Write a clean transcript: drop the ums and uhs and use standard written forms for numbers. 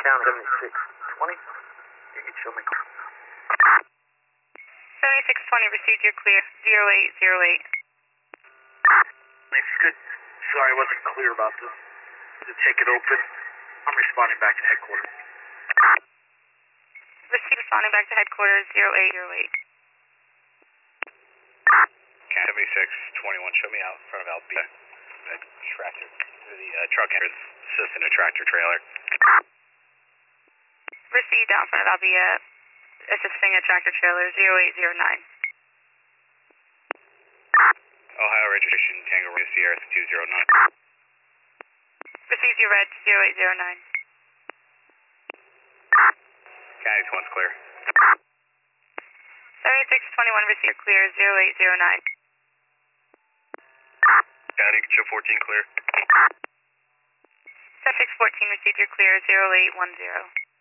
County 7620. You can show me. 7620, received, you're clear. 0808. If you could, sorry I wasn't clear about this. To take it open, I'm responding back to headquarters. Received, responding back to headquarters, 0808. County 7621, show me out in front of Albia. The tractor, the truck enters assisting a tractor trailer. Received, out in front of Albia, assisting a tractor trailer, 0809. Ohio registration, Tango Romeo Sierra 209. Received, your red, 0809. County 1's clear. 7621, received, clear, 0809. County, show 14 clear. 7614, received, you're clear, 0810.